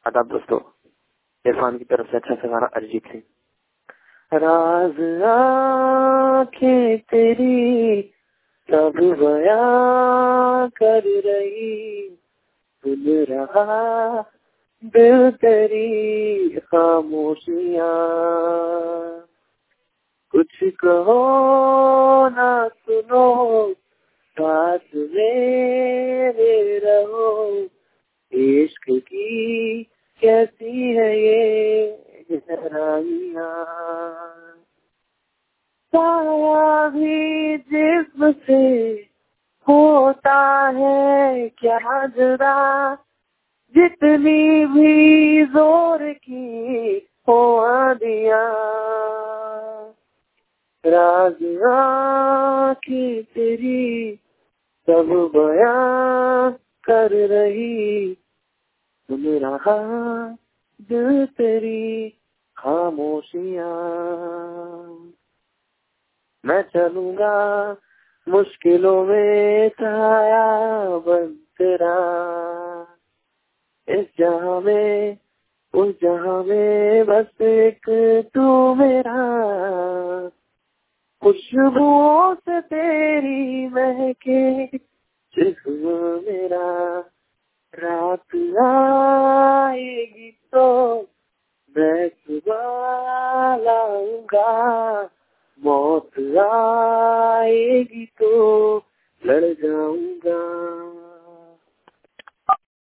आदाब दोस्तों, इरफान की तरफ से अच्छा सा गाना अरिजीत सिंह। राज आँखें तेरी सब बयां कर रही, सुन रहा दिल तेरी खामोशियाँ। कुछ कहो ना सुनो, साथ मेरे रहो, इश्क की कैसी है ये गहराइयाँ। साया भी जिस्म से होता है क्या जरा, जितनी भी जोर की हो आंधियाँ। राज आँखें तेरी सब बयां कर रही, सुन रहा दिल तेरी खामोशियाँ। मैं चलूंगा मुश्किलों में छाया बन तेरा, इस जहां में उस जहां में बस एक तू मेरा। खुशबुओं से तेरी महके जिस्म मेरा, रात आएगी तो मैं सुबह लाऊंगा, मौत आएगी तो लड़ जाऊंगा।